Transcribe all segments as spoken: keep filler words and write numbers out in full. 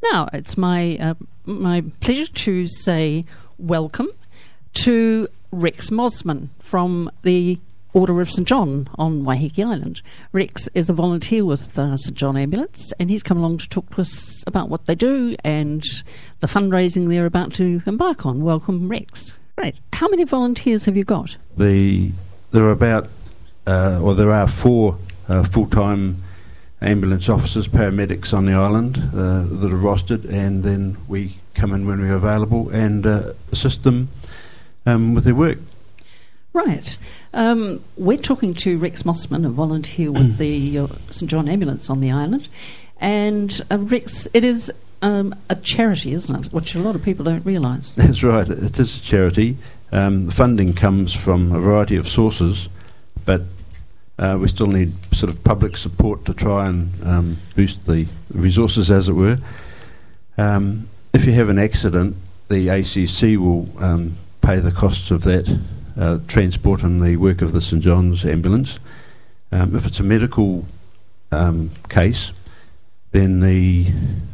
Now, it's my uh, my pleasure to say welcome to Rex Mosman from the Order of Saint John on Waiheke Island. Rex is a volunteer with the Saint John Ambulance, and he's come along to talk to us about what they do and the fundraising they're about to embark on. Welcome, Rex. Right. How many volunteers have you got? The there are about, uh, or there are four uh, full-time ambulance officers, paramedics on the island uh, that are rostered, and then we come in when we're available and uh, assist them um, with their work. Right. Um, we're talking to Rex Mosman, a volunteer with the uh, Saint John Ambulance on the island. And uh, Rex, it is um, a charity, isn't it? Which a lot of people don't realise. That's right. It is a charity. Um, the funding comes from a variety of sources, but uh, we still need sort of public support to try and um, boost the resources, as it were. Um, if you have an accident, the A C C will um, pay the costs of that Uh, transport and the work of the Saint John's Ambulance. Um, if it's a medical um, case, then the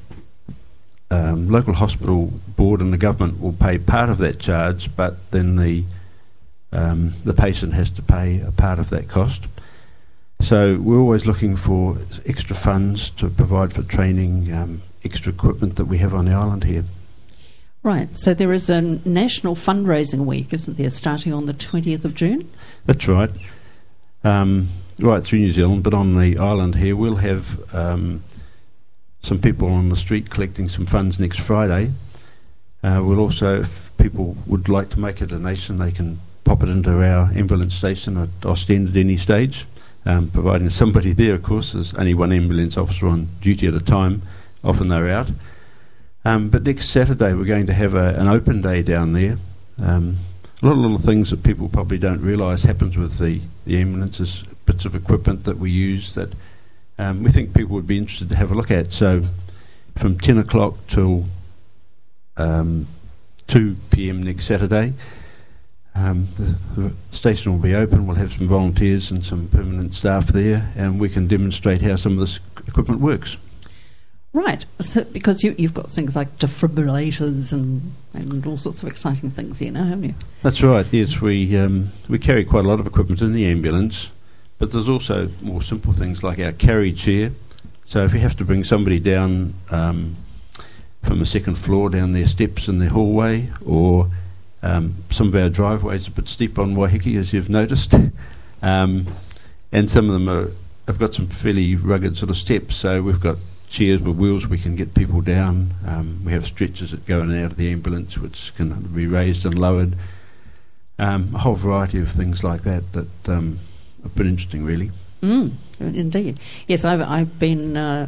um, local hospital board and the government will pay part of that charge, but then the um, the patient has to pay a part of that cost. So we're always looking for extra funds to provide for training, um, extra equipment that we have on the island here. Right, so there is a national fundraising week, isn't there, starting on the twentieth of June? That's right. Um, right through New Zealand, but on the island here, we'll have um, some people on the street collecting some funds next Friday. Uh, we'll also, if people would like to make a donation, they can pop it into our ambulance station at Ostend at any stage, um, providing somebody there, of course. There's only one ambulance officer on duty at a time. Often they're out. Um, but next Saturday we're going to have a, an open day down there. Um, a lot of little things that people probably don't realise happens with the, the ambulances, bits of equipment that we use that um, we think people would be interested to have a look at. So from ten o'clock till um, two p.m. next Saturday, um, the, the station will be open. We'll have some volunteers and some permanent staff there, and we can demonstrate how some of this equipment works. Right, so because you, you've got things like defibrillators and, and all sorts of exciting things here now, haven't you? That's right, yes. We um, we carry quite a lot of equipment in the ambulance, but there's also more simple things like our carry chair. So if you have to bring somebody down um, from the second floor down their steps in the hallway, or um, some of our driveways are a bit steep on Waiheke, as you've noticed, um, and some of them are, have got some fairly rugged sort of steps, so we've got chairs with wheels we can get people down. Um, we have stretchers that go in and out of the ambulance which can be raised and lowered. Um, a whole variety of things like that that um, have been interesting, really. Mm, indeed. Yes, I've, I've been uh,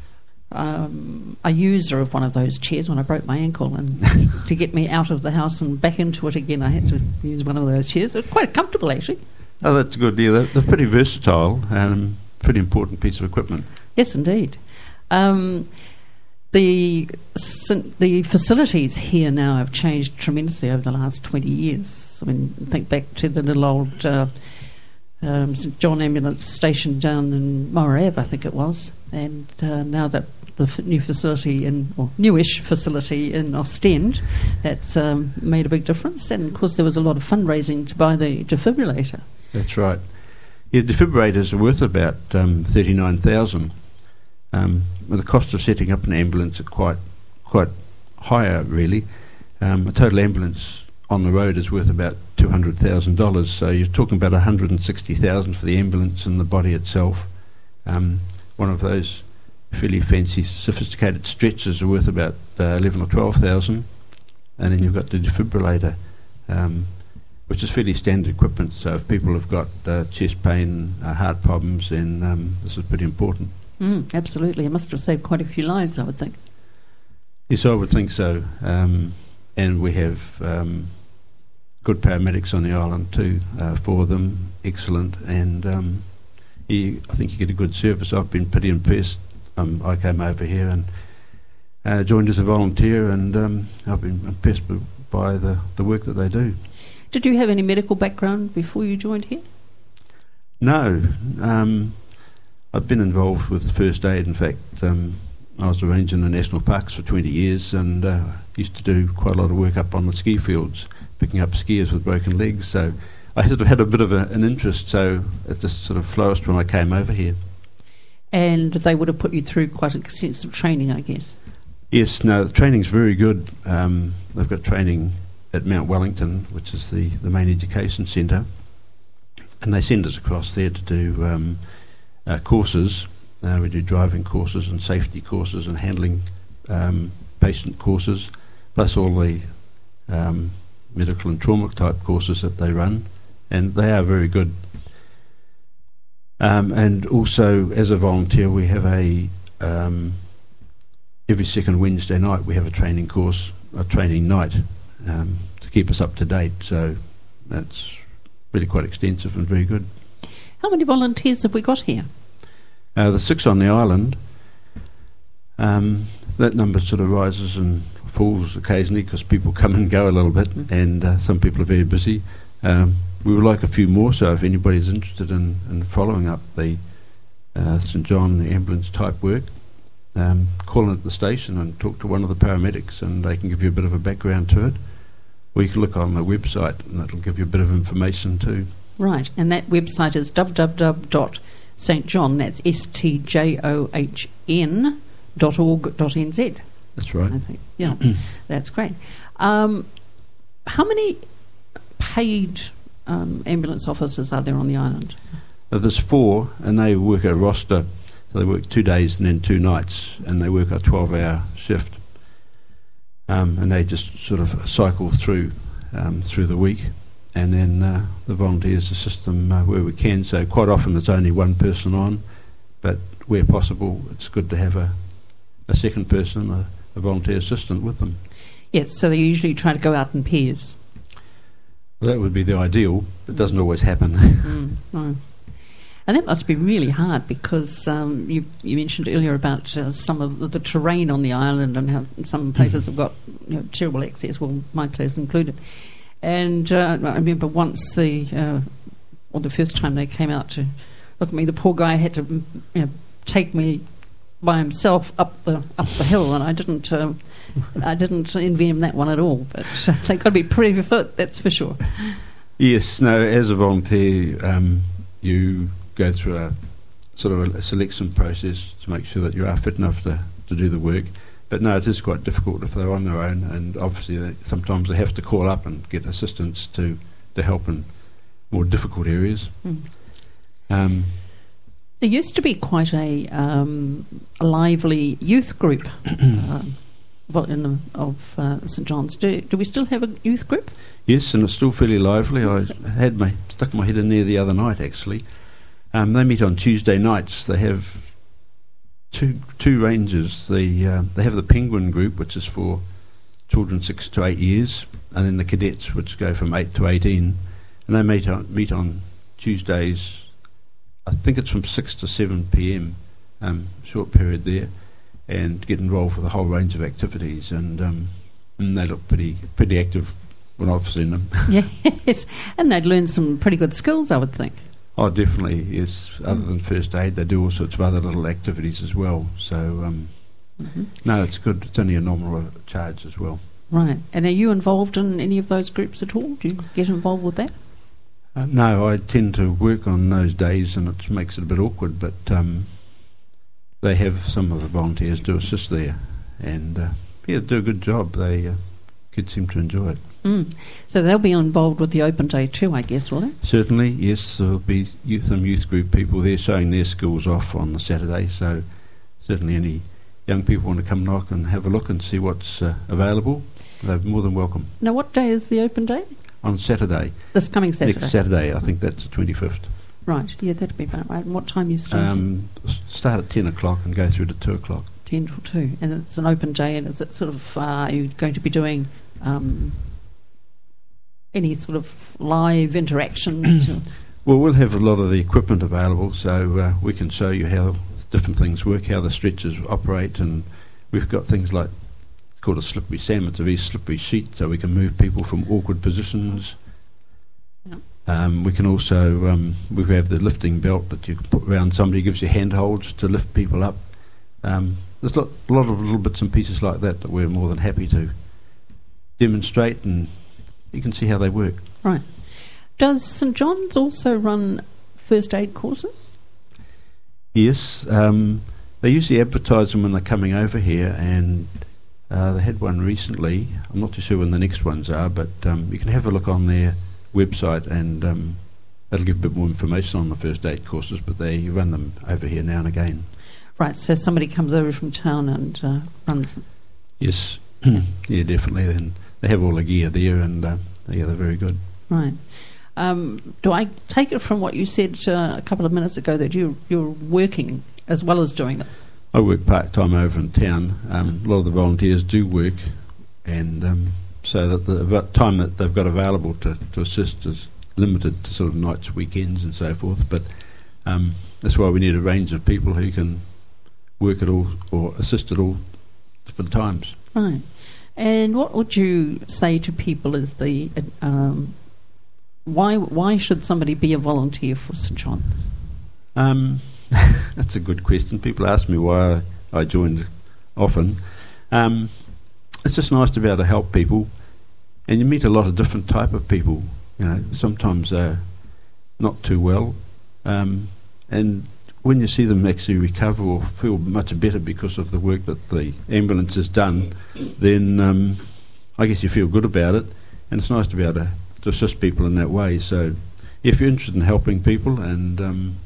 um, a user of one of those chairs when I broke my ankle, and to get me out of the house and back into it again, I had to use one of those chairs. It was quite comfortable, actually. Oh, that's a good deal. They're, they're pretty versatile and pretty important piece of equipment. Yes, indeed. Um, the the facilities here now have changed tremendously over the last twenty years. I mean, think back to the little old uh, um, Saint John Ambulance station down in Morav, I think it was, and uh, now that the f- new facility in, or newish facility in Ostend, that's um, made a big difference. And of course, there was a lot of fundraising to buy the defibrillator. That's right. Yeah, defibrillators are worth about um, thirty-nine thousand. Um, the cost of setting up an ambulance are quite quite higher, really. Um, a total ambulance on the road is worth about two hundred thousand dollars, so you're talking about one hundred sixty thousand dollars for the ambulance and the body itself. Um, one of those fairly fancy, sophisticated stretchers are worth about uh, eleven or twelve thousand dollars, and then you've got the defibrillator, um, which is fairly standard equipment, so if people have got uh, chest pain, uh, heart problems, then um, this is pretty important. Mm, absolutely. It must have saved quite a few lives, I would think. Yes, I would think so. Um, and we have um, good paramedics on the island too, uh, for them, excellent. And um, you, I think you get a good service. I've been pretty impressed. Um, I came over here and uh, joined as a volunteer, and um, I've been impressed b- by the, the work that they do. Did you have any medical background before you joined here? No. Um, I've been involved with first aid. In fact, um, I was a ranger in the national parks for twenty years, and uh, used to do quite a lot of work up on the ski fields, picking up skiers with broken legs. So I sort of had a bit of a, an interest, so it just sort of flourished when I came over here. And they would have put you through quite extensive training, I guess. Yes, no, the training's very good. Um, they've got training at Mount Wellington, which is the, the main education centre, and they send us across there to do um, uh, courses. Uh, we do driving courses and safety courses and handling um, patient courses, plus all the um, medical and trauma type courses that they run, and they are very good. Um, and also, as a volunteer, we have a um, every second Wednesday night we have a training course, a training night, um, to keep us up to date. So that's really quite extensive and very good. How many volunteers have we got here? Uh, the six on the island. Um, that number sort of rises and falls occasionally because people come and go a little bit, mm-hmm. and uh, some people are very busy. Um, we would like a few more, so if anybody's interested in, in following up the uh, St John the ambulance type work, um, call in at the station and talk to one of the paramedics, and they can give you a bit of a background to it. Or you can look on the website, and that'll give you a bit of information too. Right, and that website is w w w dot st john, that's S T J O H N dot org dot n z. That's right. I think. Yeah, that's great. Um, how many paid um, ambulance officers are there on the island? Uh, there's four, and they work a roster, so they work two days and then two nights, and they work a twelve-hour shift, um, and they just sort of cycle through um, through the week. And then uh, the volunteers assist them uh, where we can. So quite often there's only one person on, but where possible it's good to have a, a second person, a, a volunteer assistant with them. Yes, so they usually try to go out in pairs. Well, that would be the ideal, but it doesn't always happen. mm, no. And that must be really hard because um, you, you mentioned earlier about uh, some of the, the terrain on the island and how some places have got you know, terrible access, well, my place included. And uh, I remember once the, uh, or the first time they came out to look at me, the poor guy had to you know, take me by himself up the up the hill, and I didn't uh, I didn't envy him that one at all. But uh, they've got to be pretty fit, that's for sure. Yes, no. As a volunteer, um, you go through a sort of a selection process to make sure that you are fit enough to, to do the work. But no, it is quite difficult if they're on their own, and obviously they, sometimes they have to call up and get assistance to, to help in more difficult areas. Mm. Um, there used to be quite a, um, a lively youth group uh, well, in the, of uh, St John's. Do, do we still have a youth group? Yes, and it's still fairly lively. I had my stuck my head in there the other night, actually. Um, they meet on Tuesday nights. They have Two two ranges. The uh, they have the Penguin group, which is for children six to eight years, and then the cadets, which go from eight to eighteen, and they meet on meet on Tuesdays. I think it's from six to seven p.m. Um, short period there, and get involved with a whole range of activities, and um, and they look pretty pretty active when I've seen them. Yes, and they'd learn some pretty good skills, I would think. Oh, definitely, yes. Other than first aid, they do all sorts of other little activities as well. So, um, mm-hmm. no, it's good. It's only a nominal charge as well. Right. And are you involved in any of those groups at all? Do you get involved with that? Uh, no, I tend to work on those days, and it makes it a bit awkward, but um, they have some of the volunteers do assist there. And, uh, yeah, they do a good job. They uh, kids seem to enjoy it. Mm. So they'll be involved with the open day too, I guess, will they? Certainly, yes. There'll be youth, some youth group people there showing their skills off on the Saturday, so certainly any young people want to come knock and have a look and see what's uh, available, they're more than welcome. Now, what day is the open day? On Saturday. This coming Saturday? Next Saturday, I think that's the twenty-fifth. Right, yeah, that'd be about right. And what time you start? Um, start at ten o'clock and go through to two o'clock. ten till two, and it's an open day, and is it sort of, uh, are you going to be doing... Um, any sort of live interactions? Well, we'll have a lot of the equipment available, so uh, we can show you how different things work, how the stretchers operate, and we've got things like, it's called a slippery Sam, it's a very slippery sheet, so we can move people from awkward positions. Yep. Um, we can also, um, we have the lifting belt that you can put around somebody, gives you handholds to lift people up. Um, there's a lot, a lot of little bits and pieces like that that we're more than happy to demonstrate, and you can see how they work. Right. Does St John's also run first aid courses? Yes. Um, they usually advertise them when they're coming over here, and uh, they had one recently. I'm not too sure when the next ones are, but um, you can have a look on their website, and um, that'll give a bit more information on the first aid courses, but they run them over here now and again. Right, so somebody comes over from town and uh, runs them? Yes. Yeah, definitely. Then they have all the gear there, and uh, yeah, they're very good. Right. Um, do I take it from what you said uh, a couple of minutes ago that you, you're working as well as doing it? I work part-time over in town. Um, a lot of the volunteers do work, and um, so that the v- time that they've got available to, to assist is limited to sort of nights, weekends and so forth. But um, that's why we need a range of people who can work at all or assist at all different times. Right. And what would you say to people is the... Um, why why should somebody be a volunteer for St John's? Um, that's a good question. People ask me why I, I joined often. Um, it's just nice to be able to help people, and you meet a lot of different type of people. You know, sometimes they're not too well, um, and when you see them actually recover or feel much better because of the work that the ambulance has done, then um, I guess you feel good about it, and it's nice to be able to, to assist people in that way. So if you're interested in helping people and um,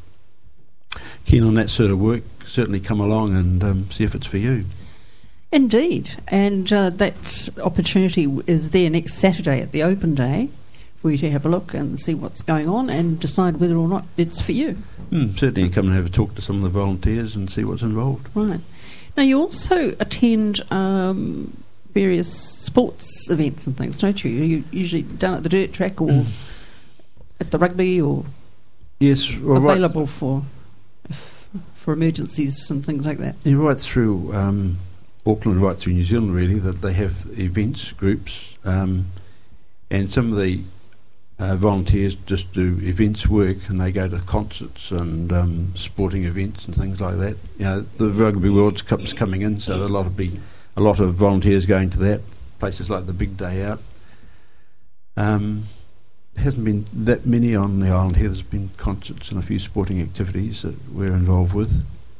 keen on that sort of work, certainly come along and um, see if it's for you. Indeed, and uh, that opportunity is there next Saturday at the open day for you to have a look and see what's going on and decide whether or not it's for you. Mm, certainly come and have a talk to some of the volunteers and see what's involved. Right. Now you also attend um, various sports events and things, don't you? You're usually down at the dirt track or at the rugby, or yes, well, available right for if, for emergencies and things like that. Yeah, right through um, Auckland, right through New Zealand really, that they have events, groups, um, and some of the Uh, volunteers just do events work, and they go to concerts and um, sporting events and things like that. You know, the Rugby World Cup's coming in, so there'll lot be a lot of volunteers going to that. Places like the Big Day Out. Um, there hasn't been that many on the island here. There's been concerts and a few sporting activities that we're involved with.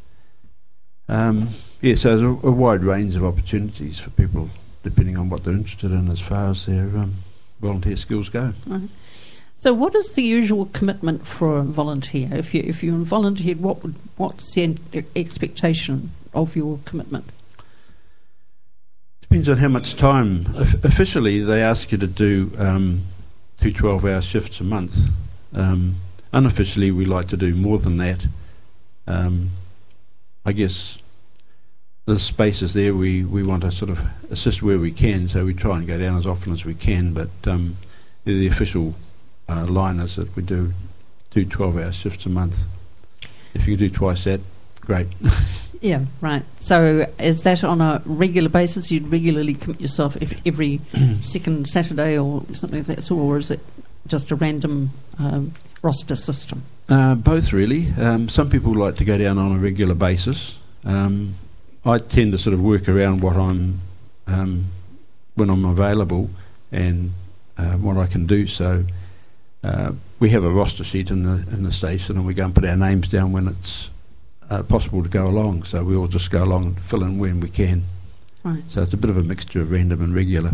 Um, yeah, so there's a, a wide range of opportunities for people, depending on what they're interested in as far as their um, volunteer skills go. Right. So, what is the usual commitment for a volunteer? If you if you're volunteered, what would what's the expectation of your commitment? Depends on how much time. O- officially, they ask you to do um, two twelve-hour shifts a month. Um, unofficially, we like to do more than that. Um, I guess the space is there. We we want to sort of assist where we can, so we try and go down as often as we can. But um, the official Uh, line is that we do two twelve-hour shifts a month. If you do twice that, great. Yeah, right. So is that on a regular basis? You'd regularly commit yourself if every second Saturday or something of that sort, or is it just a random um, roster system? Uh, both, really. Um, some people like to go down on a regular basis. Um, I tend to sort of work around what I'm um, when I'm available and uh, what I can do. So Uh, we have a roster sheet in the in the station, and we go and put our names down when it's uh, possible to go along. So we all just go along and fill in when we can. Right. So it's a bit of a mixture of random and regular.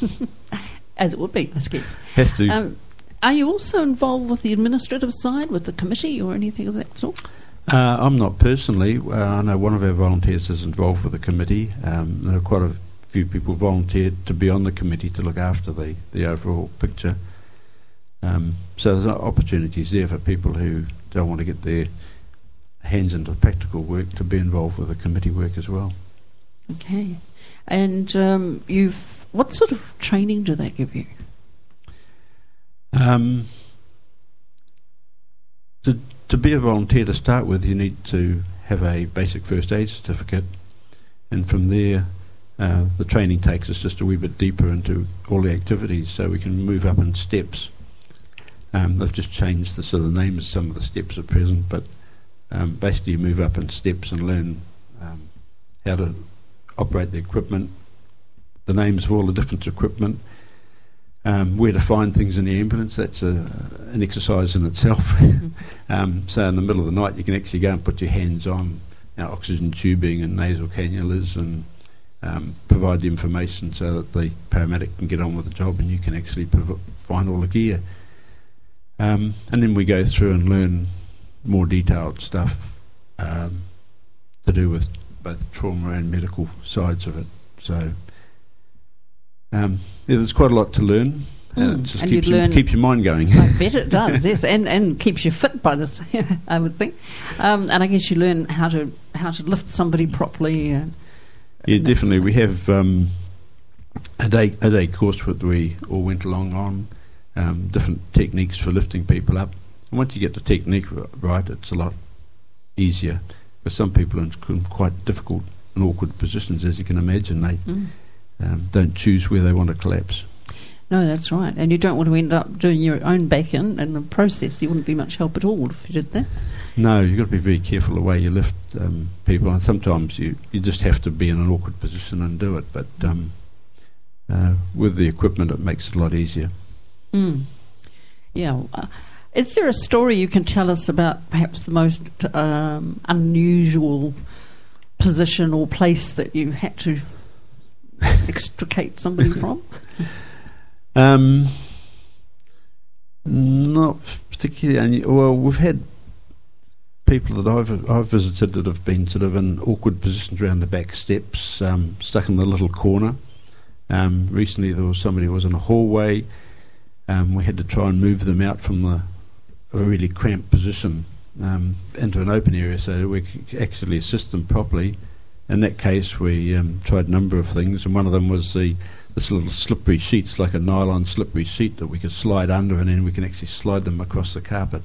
As it would be, I guess. Has to. Um, are you also involved with the administrative side, with the committee or anything of that sort? Uh, I'm not personally. Uh, I know one of our volunteers is involved with the committee. Um, there are quite a few people volunteered to be on the committee to look after the, the overall picture. Um, so there's opportunities there for people who don't want to get their hands into practical work to be involved with the committee work as well. Okay. And um, you've what sort of training do they give you? Um, to, to be a volunteer to start with, you need to have a basic first aid certificate, and from there uh, the training takes us just a wee bit deeper into all the activities, so we can move up in steps. Um, they've just changed the sort of names of some of the steps at present, but um, basically you move up in steps and learn um, how to operate the equipment, the names of all the different equipment, um, where to find things in the ambulance. That's a, an exercise in itself. Mm-hmm. um, so in the middle of the night you can actually go and put your hands on you know, oxygen tubing and nasal cannulas and um, provide the information so that the paramedic can get on with the job and you can actually prov- find all the gear. Um, and then we go through and learn more detailed stuff um, to do with both trauma and medical sides of it. So um, yeah, there's quite a lot to learn. Mm. And it just and keeps, you you, keeps your mind going. I bet it does, yes, and and keeps you fit by this, I would think. Um, and I guess you learn how to how to lift somebody properly. Uh, yeah, definitely. We have um, a day a day course that we all went along on, um, different techniques for lifting people up. And once you get the technique right, it's a lot easier. Because some people are in quite difficult and awkward positions, as you can imagine. They mm. um, don't choose where they want to collapse. No, that's right. And you don't want to end up doing your own back in in the process. You wouldn't be much help at all if you did that. No, you've got to be very careful the way you lift um, people. And sometimes you, you just have to be in an awkward position and do it. But um, uh, with the equipment, it makes it a lot easier. Mm. Yeah. Uh, is there a story you can tell us about perhaps the most um, unusual position or place that you had to extricate somebody from? Um, not particularly. Well, we've had people that I've I've visited that have been sort of in awkward positions around the back steps, um, stuck in a little corner. Um, recently, there was somebody who was in a hallway. Um, we had to try and move them out from the a really cramped position um, into an open area so that we could actually assist them properly. In that case, we um, tried a number of things, and one of them was the this little slippery sheets, like a nylon slippery sheet that we could slide under, and then we can actually slide them across the carpet.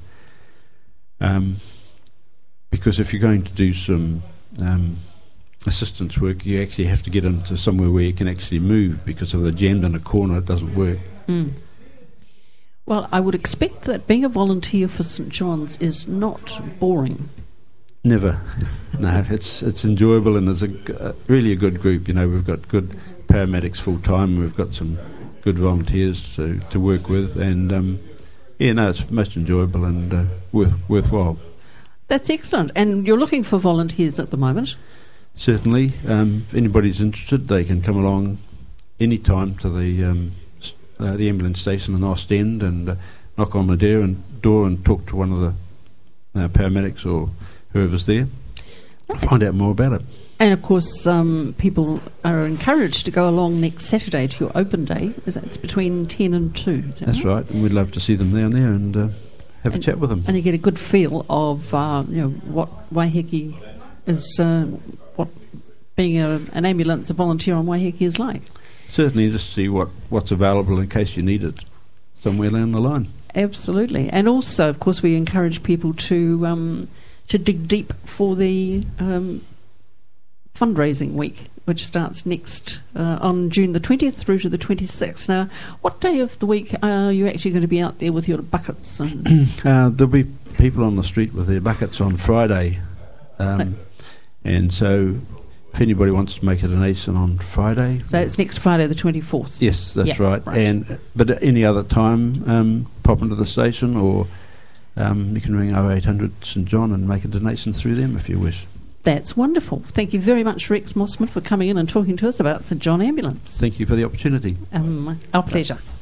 Um, because if you're going to do some um, assistance work, you actually have to get into somewhere where you can actually move, because if they're jammed in a corner, it doesn't work. Mm. Well, I would expect that being a volunteer for St John's is not boring. Never. No, it's it's enjoyable, and it's a g- uh, really a good group. You know, we've got good paramedics full time. We've got some good volunteers to, to work with, and um, yeah, no, it's most enjoyable and uh, worth, worthwhile. That's excellent. And you're looking for volunteers at the moment? Certainly. Um, if anybody's interested, they can come along any time to the um, s- uh, the ambulance station in Ostend and uh, knock on the door and door and talk to one of the uh, paramedics or whoever's there. Okay. Find out more about it. And of course, um, people are encouraged to go along next Saturday to your open day. It's between ten and two. Is that That's right? right, and we'd love to see them down there and uh, have and a chat with them. And you get a good feel of uh, you know what Waiheke is, uh, what being a, an ambulance, a volunteer on Waiheke is like. Certainly, just see what, what's available in case you need it somewhere down the line. Absolutely, and also, of course, we encourage people to um, to dig deep for the um, fundraising week, which starts next uh, on June the twentieth through to the twenty-sixth. Now, what day of the week are you actually going to be out there with your buckets? And uh, there'll be people on the street with their buckets on Friday, um, and so if anybody wants to make a donation on Friday, so it's next Friday the twenty-fourth. Yes, that's yeah, right. right. And but at any other time, um, pop into the station, or um, you can ring oh eight hundred St John and make a donation through them if you wish. That's wonderful. Thank you very much, Rex Mossman, for coming in and talking to us about St John Ambulance. Thank you for the opportunity. Um, our pleasure.